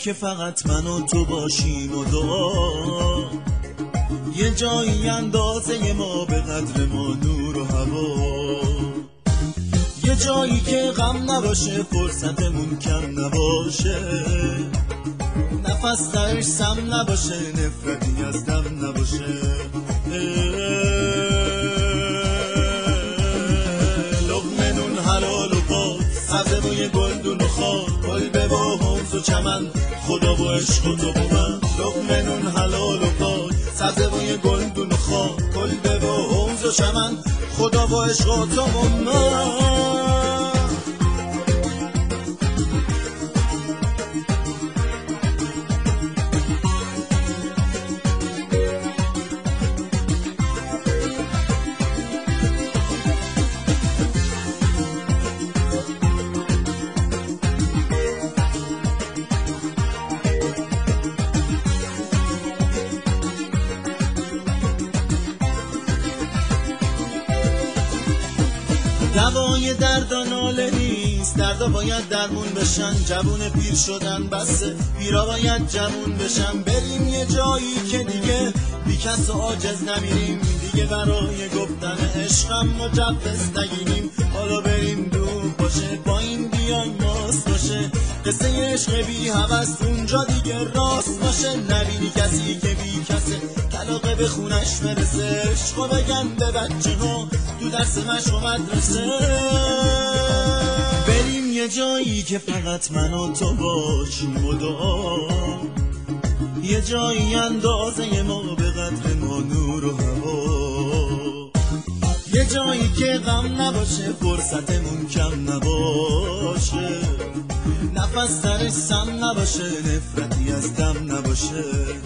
که فقط من و تو باشیم و دعا، یه جایی اندازه ما به قدر ما نور و هوا، یه جایی که غم نباشه فرصتمون کم نباشه، نفس درش سم نباشه نفرتی از دم نباشه. لقمه نون حلال و پاک، سبزه بوی گلدون و خاک، کلبه و حوض و چمن، خدا و عشق و تو و من. لقمه نون حلال و پاک، سبزه بوی گلدون و خاک، کلبه و حوض و چمن، خدا و عشق و تو و من. دوای درد و ناله نیست، دردا باید درمون بشن، جوون پیر شدن بسه، پیرا باید جوون بشن. بریم یه جایی که دیگه بی کس و عاجز نمیریم، دیگه برای گفتن عشقم مجوز نگیریم. حالا بریم دور باشه با این بیاین ماست باشه، قصه عشق بی هوس اونجا دیگه راست باشه. نبینی کسی که بی کسه کلاغه به خونش برسه، عشقو بگن به بچه ها تو درس مشق و مدرسه. بریم یه جایی که فقط من و تو باشیم و دعا، یه جایی اندازه ما به قدر ما نور و هوا، یه جایی که غم نباشه فرصتمون کم نباشه، نفس درش سم نباشه نفرتی از دم نباشه.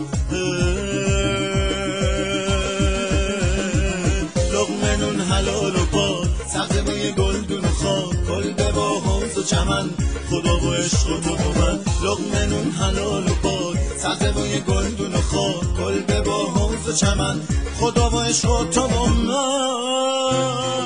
لقمه نون حلال و پاک، سبزه بوی گلدون و خاک، کلبه با حوض و چمن، خدا و عشق و تو و من. لقمه نون حلال و پاک، سبزه بوی گلدون و خاک، کلبه با حوض و چمن، خدا و عشق و تو و من.